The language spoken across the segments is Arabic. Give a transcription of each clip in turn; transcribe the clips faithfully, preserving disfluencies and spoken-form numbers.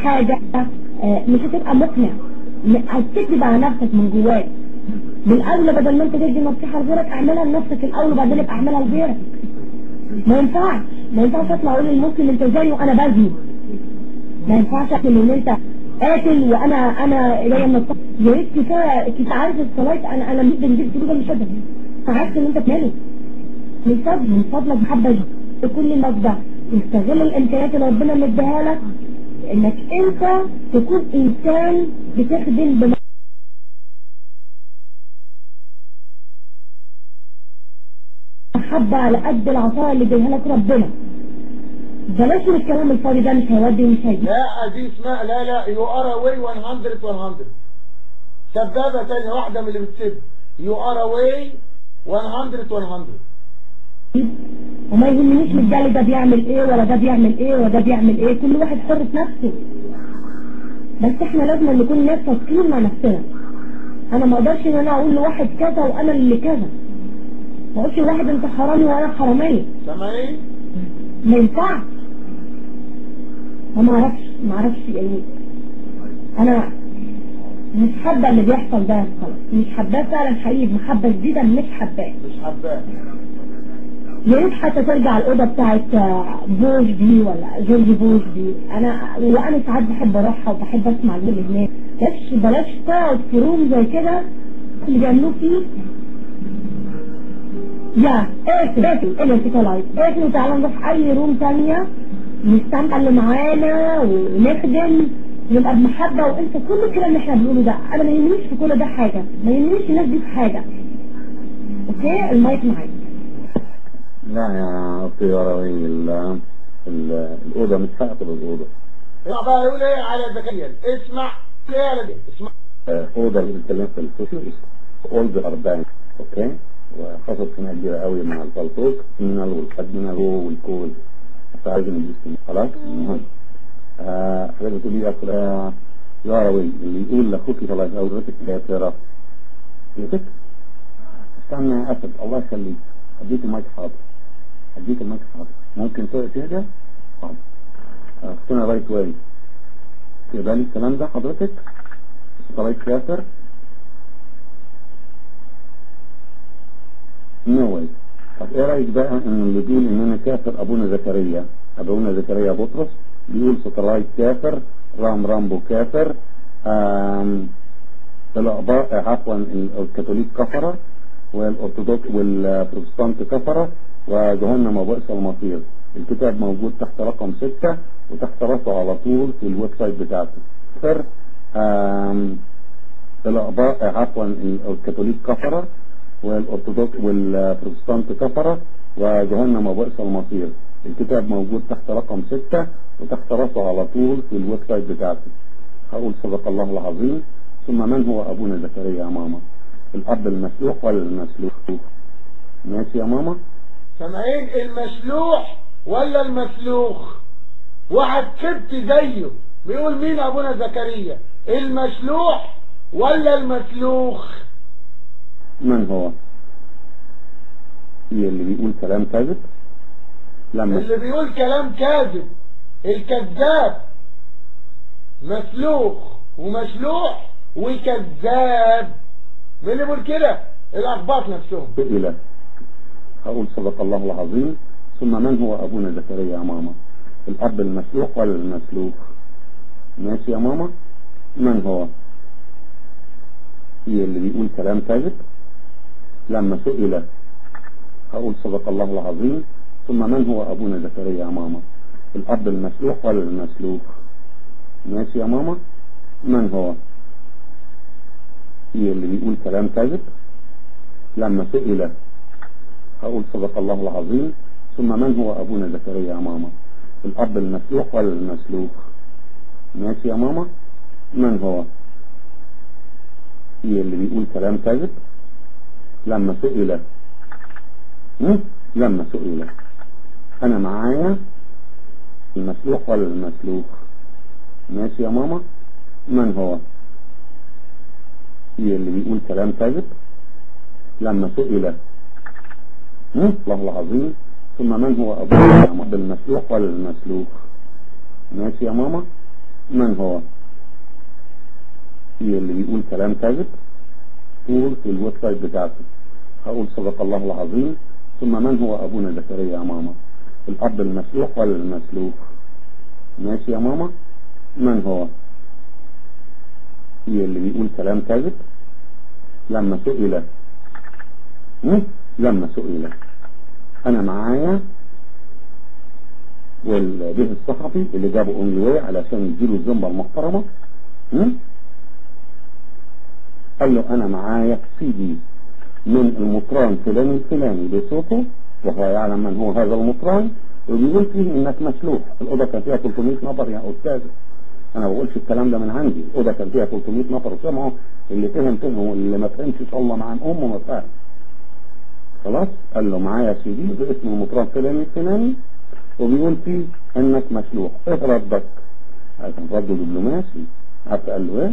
حاجة آه، مش هتبقى مقنع، هتكذب على نفسك من جواك. بالاولى بدل ما انت تدي نصيحة لغيرك اعملها لنفسك الاول وبعدين ابقى اعملها لغيرك. ما ينفعش ما ينفعش اطلع اقول للمسلم انت زيه وانا بزني. ما ينفعش اقول ان انت قاتل وانا انا جايه من الصف. يا ريت كفايه كنت عارف الصلاه. انا انا مش بنجيب كده مش قادر. عارف ان انت بتعمله من فضل من فضلك محبه كل الناس ده. استغل الامكانيات اللي ربنا مديها لك انك انت تكون انسان بتخدم بم... محبه على قد العطاء اللي اديها لك ربنا. بلاش من الكلام الفاضي ده، مش هيودي ومش هيجي. لا دي اسمها لا لا يو ار اواي مية مية. سبابه تانية واحده من اللي بتسب يو ار اواي مية مية. وما يهمنيش من ده ده بيعمل ايه ولا ده بيعمل ايه ولا ده بيعمل ايه. كل واحد حر في نفسه، بس احنا لازم نكون ناس صادقين مع نفسنا. انا ما اقدرش ان انا اقول لواحد كذا وانا اللي كذا. ما اقولش لواحد انت حرامي وانا حراميه. سامعين؟ ما ينفعش. ما اعرفش ما اعرفش يعني انا مش حابه اللي بيحصل ده خلاص. مش حباه فعلا حقيقي، محبه جديده مش حباه مش حباه. يا ريت حتى ترجع الأوضة بتاعت بوش دي ولا جورج بوش دي. أنا وأنا ساعات بحب أروحها وبحب أسمع اللي هناك. بلاش بلاش تقعد في روم زي كده اللي بيعملوه فيه. يا اقفل اقفل اقفل كده لايف اقفل وتعالى نروح أي روم تانية نستمتع اللي معانا ونخدم نبقى بمحبة. وأنت كل الكلام اللي إحنا بنقوله ده أنا ما يهمنيش في كل ده حاجة، ما يهمنيش الناس دي في حاجة. أوكي المايك معاك. لا يا أختي يا روي الأوضة مش هقفل الأوضة. اسمع بقى يقول ايه على زكريا. اسمع ايه على دي. اسمع أوضة اللي بنتكلم في السوشيال أولد أربعين. أوكي، وحصلت خناقة كبيرة قوي مع الفلطوك مينال والأدمينال والكول. فعايز نجيب خلاص. المهم آه حضرتك بتقولي يا أخي يا روي اللي يقول لأخوكي خلاص أو رتك كافرة يتك. استنى يا أسد الله يخليك. أديك المايك حاضر. أديك المايك حاضر. ممكن تهدى؟ حاضر. أختنا رايت واي. تقبلي الكلام ده حضرتك؟ رايت كافر؟ نو واي. طب إيه رأيك بقى إن اللي بيقول إن أنا كافر أبونا زكريا، أبونا زكريا بطرس بيقول سترايت كافر، رام رامبو كافر، آم الأقباء عفوا الكاثوليك كفرة والأرثوذكس والبروتستانت كفرة وجهنم وبئس المصير. الكتاب موجود تحت رقم ستة وتحت راسه على طول في الويب سايت بتاعته. فر الأقباء عفوا الكاثوليك كفرة والأرثوذكس والبروتستانت كفرة وجهنم وبئس المصير. الكتاب موجود تحت رقم ستة وتحت راسه على طول في الويب سايت بتاعته. هقول صدق الله العظيم. ثم من هو أبونا زكريا يا ماما؟ الأب المسلوح ولا المسلوح؟ ماشي يا ماما؟ سامعين؟ المسلوح ولا المسلوخ؟ واحد كبت زيه بيقول مين أبونا زكريا؟ المسلوح ولا المسلوخ؟ من هو؟ هي اللي بيقول كلام كاذب؟ لما اللي بيقول كلام كاذب الكذاب مسلوخ ومسلوح وكذاب. مين اللي بيقول كده؟ الأخباط نفسهم. سئل. هقول صدق الله العظيم. ثم من هو أبونا زكريا يا ماما؟ الأب المسلوح ولا المسلوخ؟ ماشي يا ماما؟ من هو؟ هي اللي بيقول كلام كاذب؟ لما سئل. هقول صدق الله العظيم. ثم من هو أبونا زكريا يا ماما؟ الأب المسلوح ولا المسلوخ؟ ماشي يا ماما؟ من هو؟ هي اللي بيقول كلام كاذب؟ لما سئل. هقول صدق الله العظيم. ثم من هو أبونا زكريا يا ماما؟ الأب المسلوح ولا المسلوخ؟ ماشي يا ماما؟ من هو؟ هي اللي بيقول كلام كاذب؟ لما سئل. لما سئل. أنا معايا المسلوح ولا المسلوخ؟ ماشي يا ماما؟ من هو؟ هي اللي بيقول كلام كاذب؟ لما سئل. الله العظيم. ثم من هو أبونا يا ماما؟ المسلوح ولا المسلوخ؟ ماشي يا ماما؟ من هو؟ هي اللي بيقول كلام كاذب طول في الويب سايت بتاعته. هقول صدق الله العظيم ثم من هو أبونا زكريا يا ماما؟ الأب المسلوح ولا المسلوخ؟ ماشي يا ماما؟ من هو؟ هي اللي بيقول كلام كاذب لما سئل لما سئل أنا معايا والبيه الصحفي اللي جابه أونلي علشان يديله الذمة المحترمة قال له أنا معايا سي دي من المطران فلان الفلاني بصوته وهو يعلم من هو هذا المطران وبيقول فيه انك مسلوح. الأوضة كان فيها ثلاثمائة نفر يا أستاذ، أنا ما بقولش الكلام ده من عندي. الأوضة كان فيها ثلاثمائة نفر وسمعوا، اللي فهم فهم واللي ما فهمش صلى الله مع أمه ما فهم. خلاص قال له معايا سي دي باسم المطران فلان الفلاني وبيقول فيه انك مسلوح، ايه ردك؟ كان رده دبلوماسي. عارف قال له ايه؟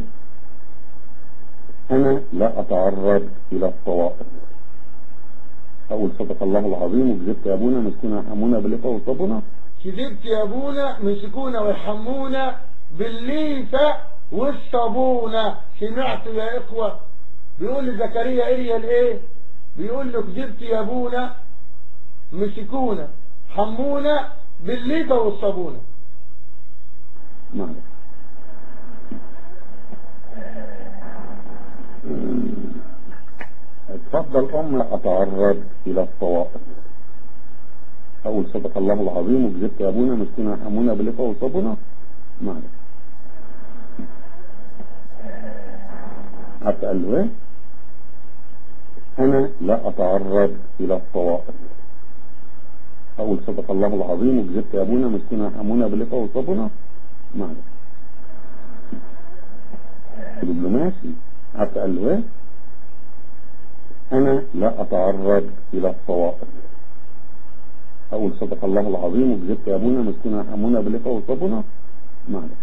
أنا لا أتعرض إلى الطوائف. أقول صدق الله العظيم وكذبت يا أبونا مسكونا يحمونا بالليفة والصابونة. كذبت يا أبونا مسكونا ويحمونا بالليفة والصابونة. سمعتوا يا إخوة؟ بيقول لزكريا إيه الإيه؟ بيقول له كذبت يا أبونا مسكونا حمونا بالليفة والصابونة. معلش. اتفضل أم أتعرض إلى الطوائف. أقول صدق الله العظيم وكذبت يا أبونا مسكونا يحمونا بالليفة والصابونة. معلش. حتى قال له إيه؟ أنا لا أتعرض إلى الطوائف. أقول صدق الله العظيم وكذبت يا أبونا مسكونا يحمونا بالليفة والصابونة. معلش. دبلوماسي. حتى قال له إيه؟ أنا لا أتعرض إلى الطوائف. أقول صدق الله العظيم وكذبت يا أبونا مسكونا يحمونا بالليفة والصابونة. معلش.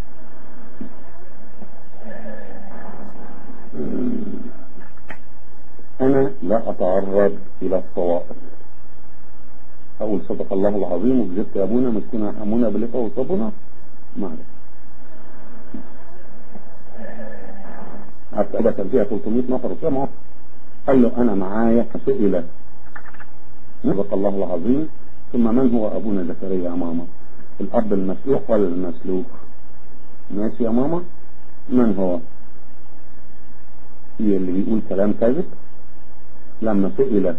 أنا لا أتعرض إلى الطوائف. أقول صدق الله العظيم وكذبت يا أبونا مسكونا يحمونا بالليفة والصابونة. معلش. حتى كان فيها ثلاثمائة نفر وسمعوا. قال له أنا معايا سئل صدق الله العظيم ثم من هو أبونا زكريا يا ماما؟ الأب المسلوح ولا المسلوخ؟ ماشي يا ماما؟ من هو؟ هي اللي بيقول كلام كاذب لما سئل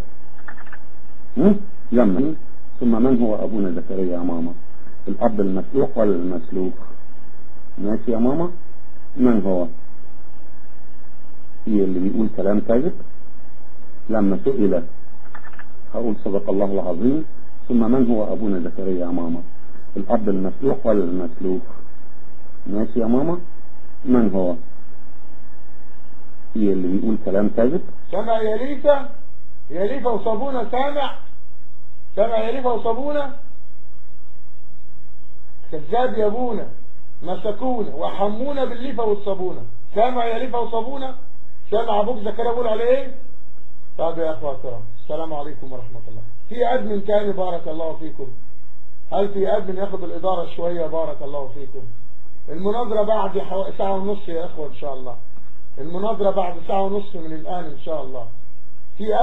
لما ثم من هو أبونا زكريا يا ماما؟ الأب المسلوح ولا المسلوخ؟ ماشي يا ماما؟ من هو؟ هي اللي بيقول كلام كاذب لما سئل. هقول صدق الله العظيم ثم من هو أبونا زكريا يا ماما؟ الأب المسلوح ولا المسلوخ؟ ماشي يا ماما؟ من هو؟ هي اللي بيقول كلام كاذب. سمع يا ليفة يا ليفة وصابونة. سامع سمع يا ليفة وصابونة. كذاب يا أبونا مسكونا وحمونا بالليفة والصابونة. سامع يا ليفة وصابونة. سامع أبوك زكريا بيقول عليه إيه؟ طيب يا أخوة الكرام السلام عليكم ورحمة الله. في أدمن تاني بارك الله فيكم. هل في أدمن ياخد الإدارة شوية؟ بارك الله فيكم. المناظرة بعد ساعة ونص يا أخوة إن شاء الله. المناظرة بعد ساعة ونص من الآن إن شاء الله. في